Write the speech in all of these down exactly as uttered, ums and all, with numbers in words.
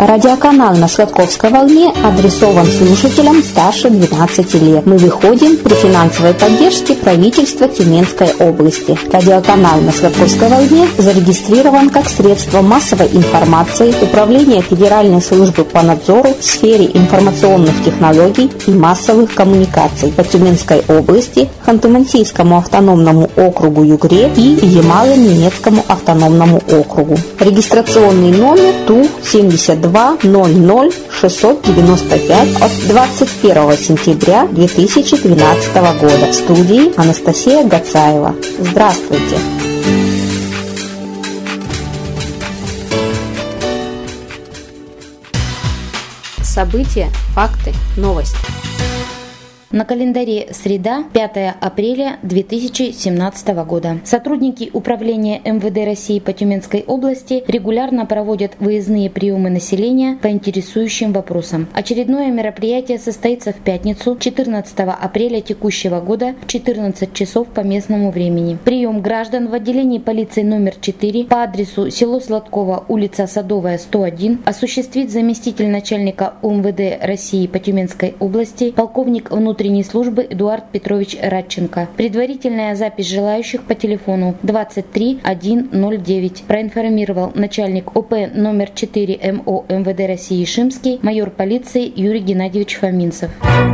Радиоканал на Сладковской волне адресован слушателям старше двенадцати лет. Мы выходим при финансовой поддержке правительства Тюменской области. Радиоканал на Сладковской волне зарегистрирован как средство массовой информации Управления Федеральной службы по надзору в сфере информационных технологий и массовых коммуникаций по Тюменской области, Ханты-Мансийскому автономному округу Югре и Ямало-Ненецкому автономному округу. Регистрационный номер Ту семьдесят два ноль ноль шестьсот девяносто пять от двадцать первого сентября две тысячи двенадцатого года. В студии Анастасия Гацаева. Здравствуйте! События, факты, новости. На календаре среда, пятое апреля две тысячи семнадцатого года. Сотрудники Управления эм вэ дэ России по Тюменской области регулярно проводят выездные приемы населения по интересующим вопросам. Очередное мероприятие состоится в пятницу, четырнадцатого апреля текущего года в четырнадцать часов по местному времени. Прием граждан в отделении полиции номер четыре по адресу село Сладково, улица Садовая, сто один осуществит заместитель начальника у эм вэ дэ России по Тюменской области, полковник внутренней службы Эдуард Петрович Радченко. Предварительная запись желающих по телефону двадцать три тысяча сто девять, проинформировал начальник о пэ номер четыре эм о эм вэ дэ России Шимский, майор полиции Юрий Геннадьевич Фоминцев.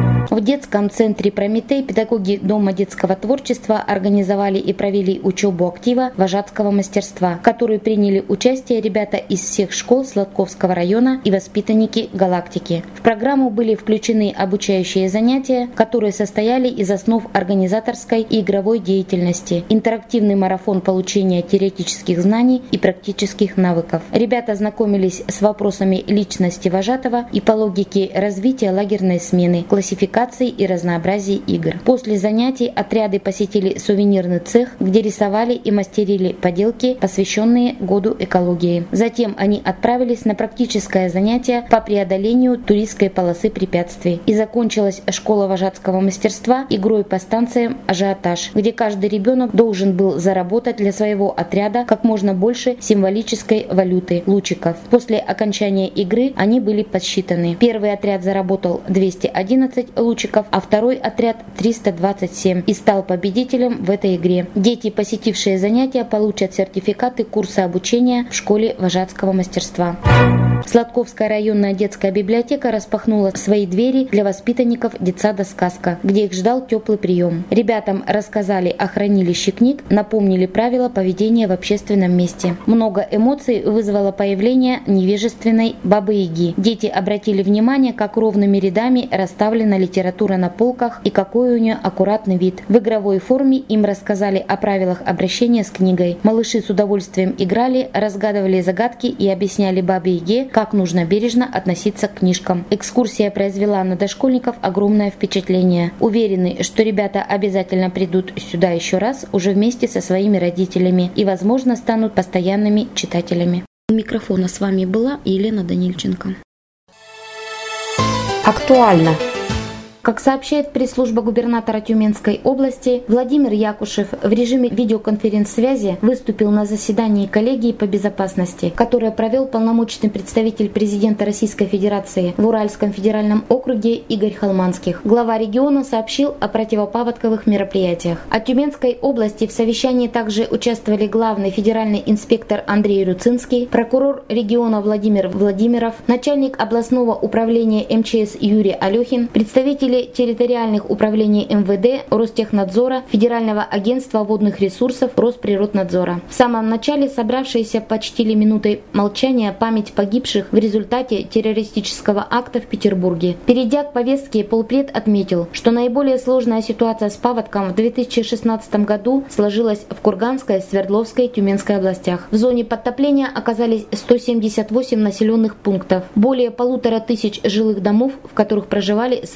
В детском центре «Прометей» педагоги Дома детского творчества организовали и провели учебу актива вожатского мастерства, в которой приняли участие ребята из всех школ Сладковского района и воспитанники «Галактики». В программу были включены обучающие занятия, которые состояли из основ организаторской и игровой деятельности, интерактивный марафон получения теоретических знаний и практических навыков. Ребята знакомились с вопросами личности вожатого и по логике развития лагерной смены, классификации и разнообразия игр. После занятий отряды посетили сувенирный цех, где рисовали и мастерили поделки, посвященные году экологии. Затем они отправились на практическое занятие по преодолению туристской полосы препятствий. И закончилась школа вожатского мастерства игрой по станциям «Ажиотаж», где каждый ребенок должен был заработать для своего отряда как можно больше символической валюты – лучиков. После окончания игры они были подсчитаны. Первый отряд заработал двести одиннадцать лучиков, а второй отряд триста двадцать семь и стал победителем в этой игре. Дети, посетившие занятия, получат сертификаты курса обучения в школе вожатского мастерства. Сладковская районная детская библиотека распахнула свои двери для воспитанников детсада «Сказка», где их ждал теплый прием. Ребятам рассказали о хранилище книг, напомнили правила поведения в общественном месте. Много эмоций вызвало появление невежественной бабы-яги. Дети обратили внимание, как ровными рядами расставлена литература на полках и какой у нее аккуратный вид. В игровой форме им рассказали о правилах обращения с книгой. Малыши с удовольствием играли, разгадывали загадки и объясняли бабе-яге, как нужно бережно относиться к книжкам. Экскурсия произвела на дошкольников огромное впечатление. Уверены, что ребята обязательно придут сюда еще раз, уже вместе со своими родителями, и, возможно, станут постоянными читателями. У микрофона с вами была Елена Данильченко. Актуально. Как сообщает пресс-служба губернатора Тюменской области, Владимир Якушев в режиме видеоконференц-связи выступил на заседании коллегии по безопасности, которое провел полномочный представитель президента Российской Федерации в Уральском федеральном округе Игорь Холманских. Глава региона сообщил о противопаводковых мероприятиях. От Тюменской области в совещании также участвовали главный федеральный инспектор Андрей Руцинский, прокурор региона Владимир Владимиров, начальник областного управления эм че эс Юрий Алехин, представители территориальных управлений эм вэ дэ, Ростехнадзора, Федерального агентства водных ресурсов, Росприроднадзора. В самом начале собравшиеся почтили минутой молчания память погибших в результате террористического акта в Петербурге. Перейдя к повестке, полпред отметил, что наиболее сложная ситуация с паводком в две тысячи шестнадцатом году сложилась в Курганской, Свердловской и Тюменской областях. В зоне подтопления оказались сто семьдесят восемь населенных пунктов, более полутора тысяч жилых домов, в которых проживали свыше пяти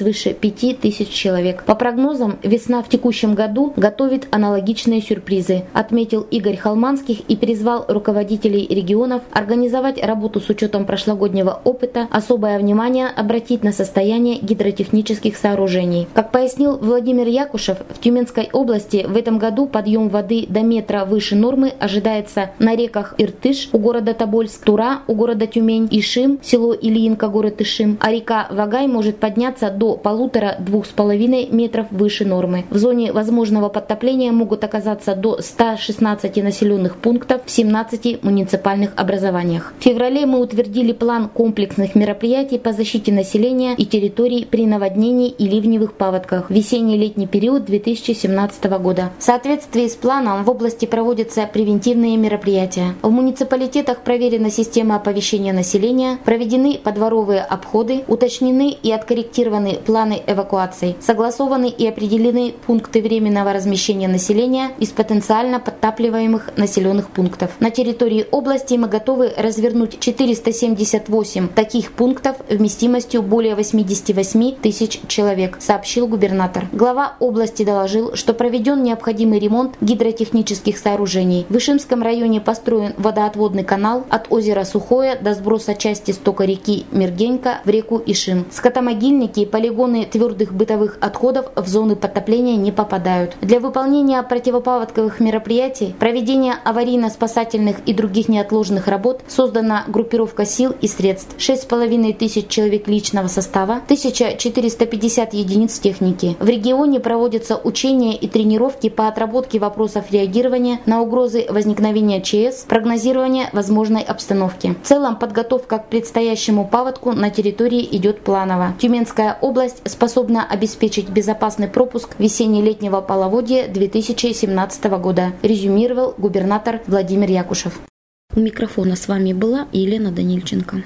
пяти тысяч человек. По прогнозам, весна в текущем году готовит аналогичные сюрпризы, отметил Игорь Холманских и призвал руководителей регионов организовать работу с учетом прошлогоднего опыта, особое внимание обратить на состояние гидротехнических сооружений. Как пояснил Владимир Якушев, в Тюменской области в этом году подъем воды до метра выше нормы ожидается на реках Иртыш у города Тобольск, Тура у города Тюмень, Ишим, село Ильинка, город Ишим, а река Вагай может подняться до полутора-двух с половиной метров выше нормы. В зоне возможного подтопления могут оказаться до ста шестнадцати населенных пунктов в семнадцати муниципальных образованиях. В феврале мы утвердили план комплексных мероприятий по защите населения и территорий при наводнении и ливневых паводках в весенне-летний период две тысячи семнадцатого года. В соответствии с планом в области проводятся превентивные мероприятия. В муниципалитетах проверена система оповещения населения, проведены подворовые обходы, уточнены и откорректированы планы эвакуаций, согласованы и определены пункты временного размещения населения из потенциально подтапливаемых населенных пунктов. На территории области мы готовы развернуть четыреста семьдесят восемь таких пунктов вместимостью более восьмидесяти восьми тысяч человек, сообщил губернатор. Глава области доложил, что проведен необходимый ремонт гидротехнических сооружений. В Ишимском районе построен водоотводный канал от озера Сухое до сброса части стока реки Мергенька в реку Ишим. Скотомогильники и полигоны твердых бытовых отходов в зоны подтопления не попадают. Для выполнения противопаводковых мероприятий, проведения аварийно-спасательных и других неотложных работ создана группировка сил и средств. шесть с половиной тысяч человек личного состава, тысяча четыреста пятьдесят единиц техники. В регионе проводятся учения и тренировки по отработке вопросов реагирования на угрозы возникновения ЧС, прогнозирования возможной обстановки. В целом подготовка к предстоящему паводку на территории идет планово. Тюменская область способна обеспечить безопасный пропуск весенне-летнего половодья две тысячи семнадцатого года, резюмировал губернатор Владимир Якушев. У микрофона с вами была Елена Данильченко.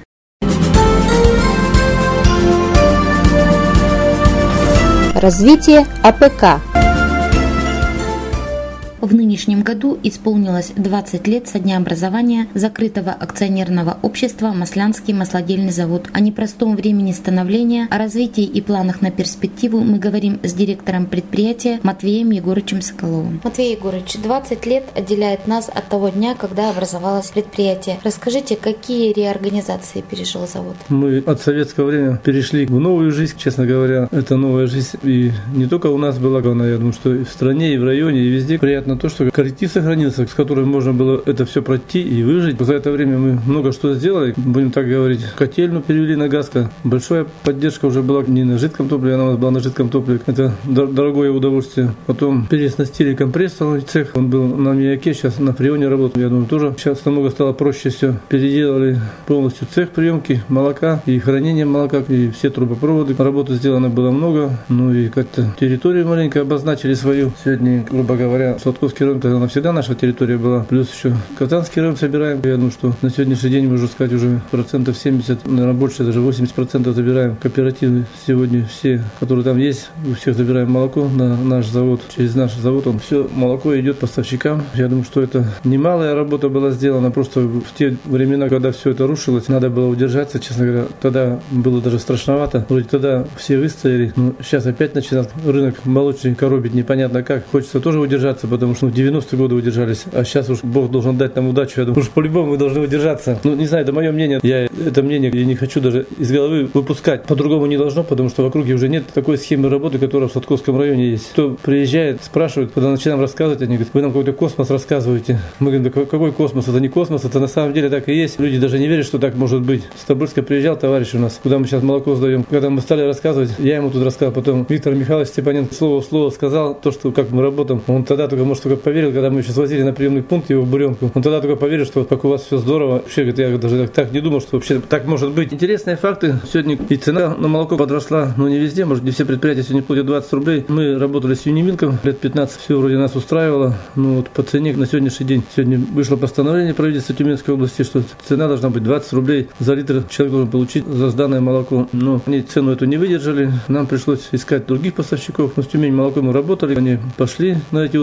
Развитие АПК. В нынешнем году исполнилось двадцать лет со дня образования закрытого акционерного общества «Маслянский маслодельный завод». О непростом времени становления, о развитии и планах на перспективу мы говорим с директором предприятия Матвеем Егорычем Соколовым. Матвей Егорыч, двадцать лет отделяет нас от того дня, когда образовалось предприятие. Расскажите, какие реорганизации пережил завод? Мы от советского времени перешли в новую жизнь, честно говоря. Это новая жизнь и не только у нас была, главное, я думаю, что и в стране, и в районе, и везде. Приятно то, что коллектив сохранился, с которым можно было это все пройти и выжить. За это время мы много что сделали. Будем так говорить, котельную перевели на газ. Большая поддержка уже была не на жидком топливе, она у нас была на жидком топливе. Это дорогое удовольствие. Потом переснастили компрессорный цех. Он был на Маяке, сейчас на Фреоне работал. Я думаю, тоже сейчас намного стало проще все. Переделали полностью цех приемки молока и хранения молока, и все трубопроводы. Работы сделано было много. Ну и как-то территорию маленько обозначили свою. Сегодня, грубо говоря, Сладковский район, она всегда наша территория была. Плюс еще Казанский район собираем. Я думаю, что на сегодняшний день, можно сказать, уже процентов семьдесят, наверное, больше, даже восемьдесят процентов забираем. Кооперативы сегодня все, которые там есть, у всех забираем молоко на наш завод. Через наш завод он все молоко идет поставщикам. Я думаю, что это немалая работа была сделана. Просто в те времена, когда все это рушилось, надо было удержаться, честно говоря. Тогда было даже страшновато. Вроде тогда все выстояли. Но сейчас опять начинает рынок молочный коробить непонятно как. Хочется тоже удержаться, потому что в девяностые годы удержались, а сейчас уж Бог должен дать нам удачу. Я думаю, уж по-любому мы должны удержаться. Ну, не знаю, это мое мнение. Я это мнение я не хочу даже из головы выпускать. По-другому не должно, потому что в округе уже нет такой схемы работы, которая в Сладковском районе есть. Кто приезжает, спрашивает, когда начинаем рассказывать, они говорят, вы нам какой-то космос рассказываете. Мы говорим, да какой космос? Это не космос, это на самом деле так и есть. Люди даже не верят, что так может быть. С Тобольска приезжал товарищ у нас, куда мы сейчас молоко сдаем. Когда мы стали рассказывать, я ему тут рассказал, потом Виктор Михайлович Степанин слово в слово сказал, то, что как мы работаем. Он тогда только, может, только поверил, когда мы сейчас возили на приемный пункт его в Буренку. Он тогда только поверил, что как у вас все здорово. Вообще, говорит, я даже так не думал, что вообще так может быть. Интересные факты. Сегодня и цена на молоко подросла, но не везде. Может, не все предприятия сегодня платят двадцать рублей. Мы работали с Юнимилком лет пятнадцать. Все вроде нас устраивало. Ну вот по цене на сегодняшний день. Сегодня вышло постановление правительства Тюменской области, что цена должна быть двадцать рублей за литр. Человек должен получить за сданное молоко. Но они цену эту не выдержали. Нам пришлось искать других поставщиков. Но с Тюмень молоко мы работали. Они пошли на эти условия.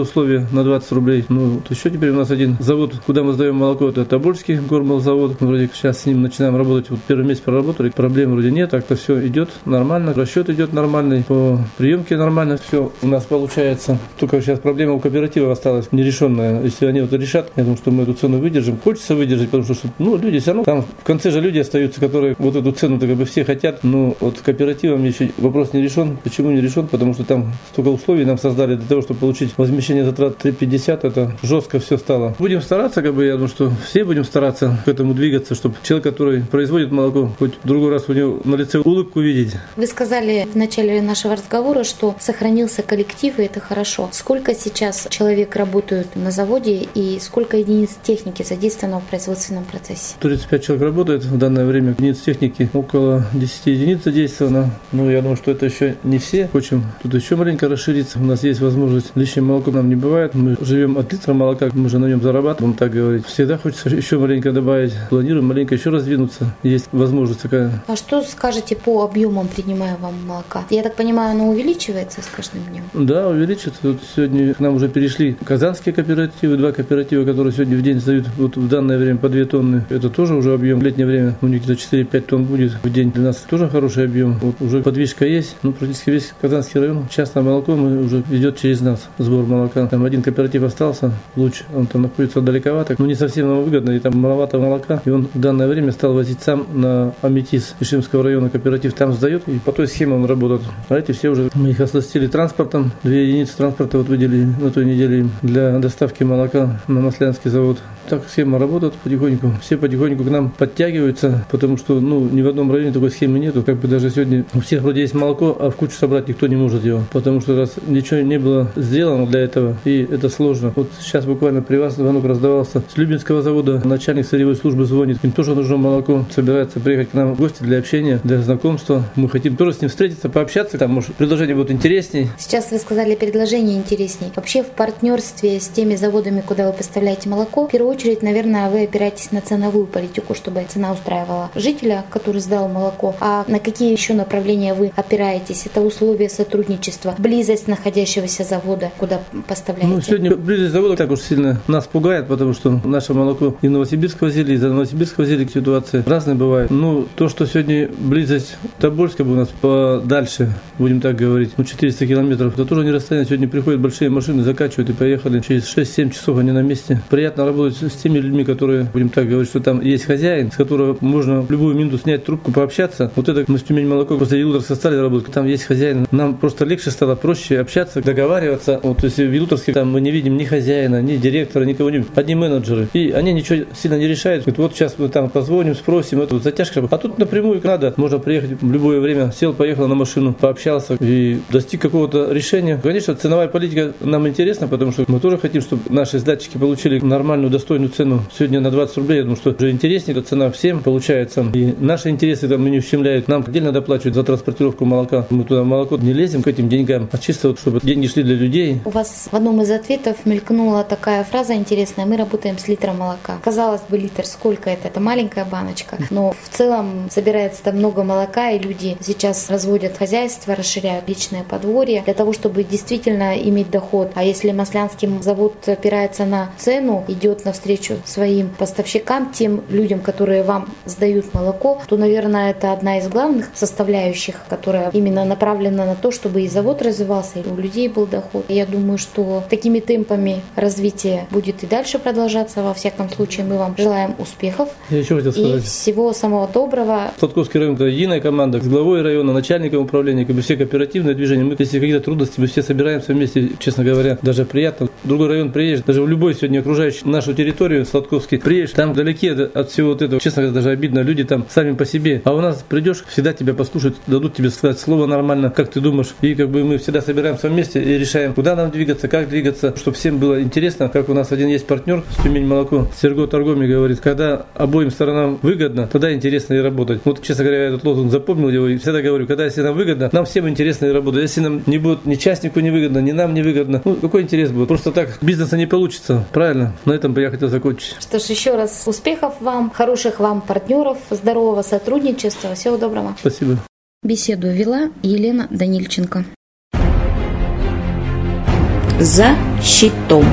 уже на двадцать рублей. Ну, вот еще теперь у нас один завод, куда мы сдаем молоко, это Тобольский гормолзавод. Мы вроде сейчас с ним начинаем работать. Вот первый месяц проработали, проблем вроде нет, так-то все идет нормально, расчет идет нормальный, по приемке нормально все у нас получается. Только сейчас проблема у кооператива осталась нерешенная. Если они вот решат, я думаю, что мы эту цену выдержим. Хочется выдержать, потому что, ну, люди все равно, там в конце же люди остаются, которые вот эту цену-то как бы все хотят. Но вот кооперативом еще вопрос не решен. Почему не решен? Потому что там столько условий нам создали для того, чтобы получить возмещение затрат три пятьдесят. Это жестко все стало. Будем стараться, как бы, я думаю, что все будем стараться к этому двигаться, чтобы человек, который производит молоко, хоть в другой раз у него на лице улыбку видеть. Вы сказали в начале нашего разговора, что сохранился коллектив, и это хорошо. Сколько сейчас человек работают на заводе и сколько единиц техники задействовано в производственном процессе? тридцать пять человек работает в данное время. Единиц техники около десять единиц задействовано. Ну, я думаю, что это еще не все. Хочем тут еще маленько расшириться. У нас есть возможность. Лишнее молоко нам не бывает. Мы живем от литра молока, мы же на нем зарабатываем, так говорить. Всегда хочется еще маленько добавить. Планируем маленько еще раздвинуться. Есть возможность такая. А что скажете по объемам принимаемого молока? Я так понимаю, оно увеличивается с каждым днем? Да, увеличится. Вот сегодня к нам уже перешли казанские кооперативы, два кооператива, которые сегодня в день сдают вот в данное время по две тонны. Это тоже уже объем. В летнее время у них где-то четыре-пять тонн будет в день. Для нас тоже хороший объем. Вот уже подвижка есть. Ну, практически весь Казанский район частное молоко мы уже идет через нас. Сбор молока. Там один кооператив остался, луч. Он там находится далековато. Ну, не совсем нам выгодно, и там маловато молока. И он в данное время стал возить сам на Аметис Ишимского района кооператив. Там сдает, и по той схеме он работает. А эти все уже мы их оснастили транспортом. Две единицы транспорта вот выделили на той неделе для доставки молока на Маслянский завод. Так схема работает потихоньку. Все потихоньку к нам подтягиваются, потому что, ну, ни в одном районе такой схемы нету. Как бы даже сегодня у всех вроде есть молоко, а в кучу собрать никто не может его. Потому что раз ничего не было сделано для этого, и это сложно. Вот сейчас буквально при вас звонок раздавался с Любинского завода. Начальник сырьевой службы звонит. Им тоже нужно молоко. Собирается приехать к нам в гости для общения, для знакомства. Мы хотим тоже с ним встретиться, пообщаться. Там, может, предложения будут интересней. Сейчас вы сказали, предложения интересней. Вообще в партнерстве с теми заводами, куда вы поставляете молоко, в первую очередь, наверное, вы опираетесь на ценовую политику, чтобы цена устраивала жителя, который сдал молоко. А на какие еще направления вы опираетесь? Это условия сотрудничества, близость находящегося завода, куда поставляете? Ну, сегодня близость завода так уж сильно нас пугает, потому что наше молоко и в Новосибирск возили, и за Новосибирск возили, ситуации разные бывают. Ну, то, что сегодня близость Тобольска у нас подальше, будем так говорить, ну, четыреста километров, это тоже не расстояние. Сегодня приходят большие машины, закачивают и поехали. Через шесть-семь часов они на месте. Приятно работать с теми людьми, которые, будем так говорить, что там есть хозяин, с которого можно в любую минуту снять трубку, пообщаться. Вот это мы с Тюмень молоко после Елуторска стали работать. Там есть хозяин. Нам просто легче стало, проще общаться, договариваться. Вот если в Елуторске там мы не видим ни хозяина, ни директора, никого не видим. Одни менеджеры. И они ничего сильно не решают. Говорят, вот сейчас мы там позвоним, спросим, это вот затяжка. А тут напрямую надо. Можно приехать в любое время. Сел, поехал на машину, пообщался и достиг какого-то решения. Конечно, ценовая политика нам интересна, потому что мы тоже хотим, чтобы наши датчики получили нормальную, достойную цену. Сегодня на двадцать рублей, я думаю, что уже интереснее эта цена всем получается. И наши интересы там не ущемляют. Нам отдельно доплачивают за транспортировку молока. Мы туда в молоко не лезем к этим деньгам, а чисто вот, чтобы деньги шли для людей. У вас в одном из ответов мелькнула такая фраза интересная: мы работаем с литром молока. Казалось бы, литр сколько это? Это маленькая баночка. Но в целом собирается там много молока, и люди сейчас разводят хозяйство, расширяют личное подворье для того, чтобы действительно иметь доход. А если Маслянский завод опирается на цену, идет навстречу своим поставщикам, тем людям, которые вам сдают молоко, то, наверное, это одна из главных составляющих, которая именно направлена на то, чтобы и завод развивался, и у людей был доход. И я думаю, что такими темпами развитие будет и дальше продолжаться. Во всяком случае, мы вам желаем успехов. Я еще хотел сказать. И всего самого доброго. Сладковский район — это единая команда с главой района, начальником управления, как бы все кооперативные движения. Мы, если какие-то трудности, мы все собираемся вместе, честно говоря, даже приятно. Другой район приедешь, даже в любой сегодня окружающий нашу территорию, Сладковский, приедешь, там вдалеке от всего вот этого, честно говоря, даже обидно, люди там сами по себе. А у нас придешь, всегда тебя послушают, дадут тебе сказать слово нормально, как ты думаешь. И как бы мы всегда собираемся вместе и решаем, куда нам двигаться, как двигаться, чтобы всем было интересно. Как у нас один есть партнер с Тюмень молоко, Серго Торгоми, говорит, когда обоим сторонам выгодно, тогда интересно и работать. Вот, честно говоря, я этот лозунг запомнил его и всегда говорю, когда если нам выгодно, нам всем интересно и работать. Если нам не будет ни частнику не выгодно, ни нам не выгодно, ну какой интерес будет? Просто так бизнеса не получится. Правильно? На этом бы я хотел закончить. Что ж, еще раз успехов вам, хороших вам партнеров, здорового сотрудничества. Всего доброго. Спасибо. Беседу вела Елена Данильченко. За щитом.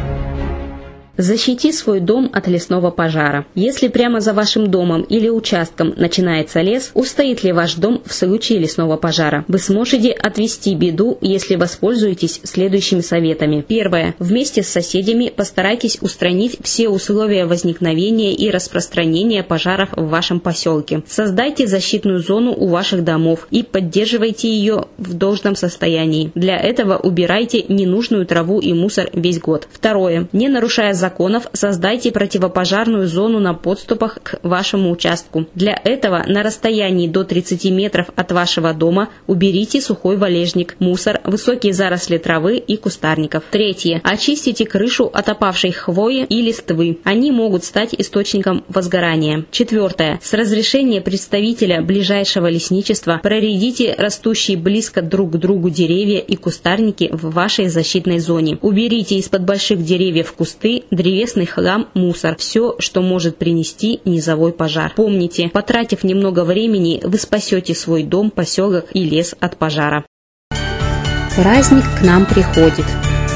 Защити свой дом от лесного пожара. Если прямо за вашим домом или участком начинается лес, устоит ли ваш дом в случае лесного пожара? Вы сможете отвести беду, если воспользуетесь следующими советами. Первое. Вместе с соседями постарайтесь устранить все условия возникновения и распространения пожаров в вашем поселке. Создайте защитную зону у ваших домов и поддерживайте ее в должном состоянии. Для этого убирайте ненужную траву и мусор весь год. Второе. Не нарушая законов, создайте противопожарную зону на подступах к вашему участку. Для этого на расстоянии до тридцати метров от вашего дома уберите сухой валежник, мусор, высокие заросли травы и кустарников. Третье. Очистите крышу от опавшей хвои и листвы. Они могут стать источником возгорания. Четвертое. С разрешения представителя ближайшего лесничества проредите растущие близко друг к другу деревья и кустарники в вашей защитной зоне. Уберите из-под больших деревьев кусты, древесный хлам, мусор. Все, что может принести низовой пожар. Помните, потратив немного времени, вы спасете свой дом, поселок и лес от пожара. Праздник к нам приходит.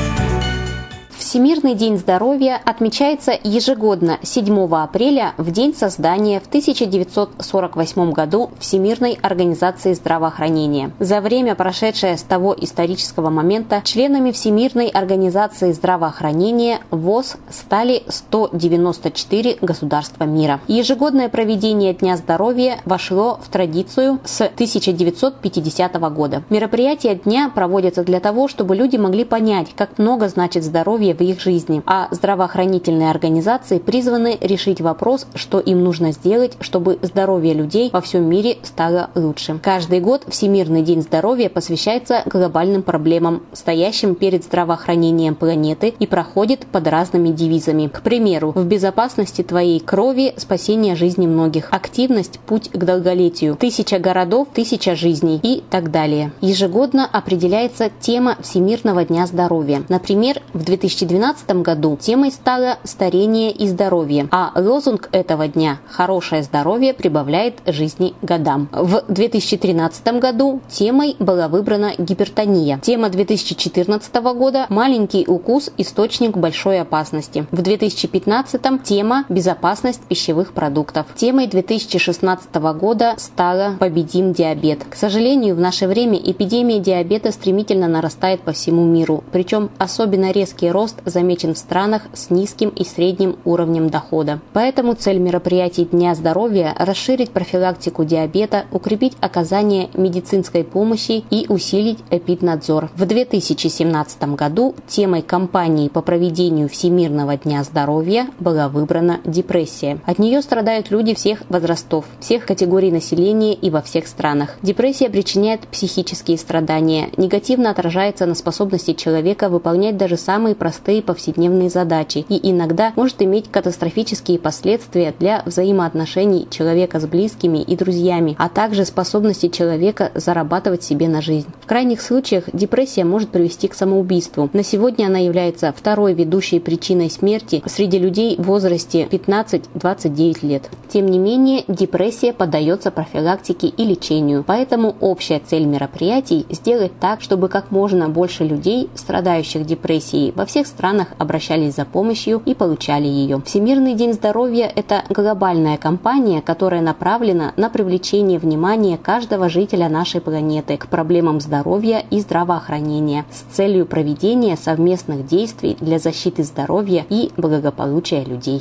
Всемирный день здоровья отмечается ежегодно седьмого апреля в день создания в тысяча девятьсот сорок восьмом году Всемирной организации здравоохранения. За время, прошедшее с того исторического момента, членами Всемирной организации здравоохранения ВОЗ стали сто девяносто четыре государства мира. Ежегодное проведение Дня здоровья вошло в традицию с тысяча девятьсот пятидесятого года. Мероприятия дня проводятся для того, чтобы люди могли понять, как много значит здоровье в их жизни, а здравоохранительные организации призваны решить вопрос, что им нужно сделать, чтобы здоровье людей во всем мире стало лучше. Каждый год Всемирный день здоровья посвящается глобальным проблемам, стоящим перед здравоохранением планеты, и проходит под разными девизами. К примеру, в безопасности твоей крови спасение жизни многих, активность – путь к долголетию, тысяча городов, тысяча жизней и так далее. Ежегодно определяется тема Всемирного дня здоровья. Например, в две тысячи две тысячи двенадцатом году темой стало старение и здоровье, а лозунг этого дня «Хорошее здоровье прибавляет жизни годам». В две тысячи тринадцатом году темой была выбрана гипертония. Тема две тысячи четырнадцатого года «Маленький укус – источник большой опасности». В две тысячи пятнадцатом тема «Безопасность пищевых продуктов». Темой две тысячи шестнадцатого года стала «Победим диабет». К сожалению, в наше время эпидемия диабета стремительно нарастает по всему миру, причем особенно резкий рост замечен в странах с низким и средним уровнем дохода. Поэтому цель мероприятий Дня здоровья – расширить профилактику диабета, укрепить оказание медицинской помощи и усилить эпиднадзор. В две тысячи семнадцатом году темой кампании по проведению Всемирного дня здоровья была выбрана депрессия. От нее страдают люди всех возрастов, всех категорий населения и во всех странах. Депрессия причиняет психические страдания, негативно отражается на способности человека выполнять даже самые простые повседневные задачи и иногда может иметь катастрофические последствия для взаимоотношений человека с близкими и друзьями, а также способности человека зарабатывать себе на жизнь. В крайних случаях депрессия может привести к самоубийству. На сегодня она является второй ведущей причиной смерти среди людей в возрасте пятнадцать-двадцать девять лет. Тем не менее, депрессия поддается профилактике и лечению, поэтому общая цель мероприятий – сделать так, чтобы как можно больше людей, страдающих депрессией, во всех странах обращались за помощью и получали ее. Всемирный день здоровья – это глобальная кампания, которая направлена на привлечение внимания каждого жителя нашей планеты к проблемам здоровья и здравоохранения с целью проведения совместных действий для защиты здоровья и благополучия людей.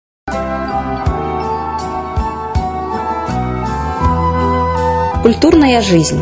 Культурная жизнь.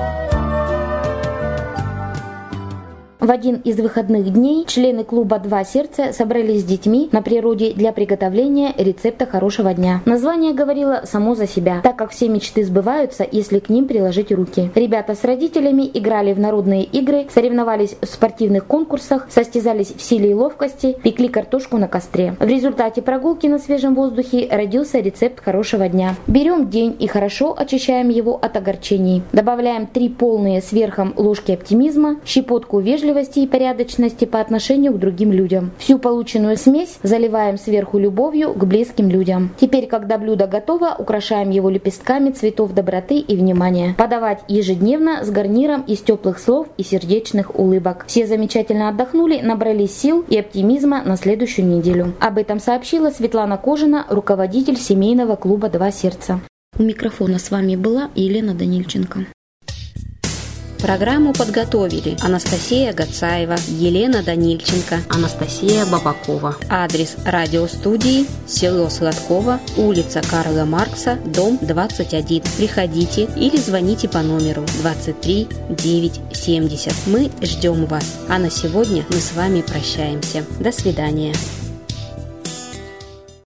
В один из выходных дней члены клуба «Два сердца» собрались с детьми на природе для приготовления рецепта хорошего дня. Название говорило само за себя, так как все мечты сбываются, если к ним приложить руки. Ребята с родителями играли в народные игры, соревновались в спортивных конкурсах, состязались в силе и ловкости, пекли картошку на костре. В результате прогулки на свежем воздухе родился рецепт хорошего дня. Берем день и хорошо очищаем его от огорчений. Добавляем три полные с верхом ложки оптимизма, щепотку вежливости вежливости и порядочности по отношению к другим людям. Всю полученную смесь заливаем сверху любовью к близким людям. Теперь, когда блюдо готово, украшаем его лепестками цветов доброты и внимания. Подавать ежедневно с гарниром из теплых слов и сердечных улыбок. Все замечательно отдохнули, набрались сил и оптимизма на следующую неделю. Об этом сообщила Светлана Кожина, руководитель семейного клуба «Два сердца». У микрофона с вами была Елена Данильченко. Программу подготовили Анастасия Гацаева, Елена Данильченко, Анастасия Бабакова. Адрес радиостудии: село Сладково, улица Карла Маркса, дом двадцать один. Приходите или звоните по номеру двадцать три девятьсот семьдесят. Мы ждем вас. А на сегодня мы с вами прощаемся. До свидания.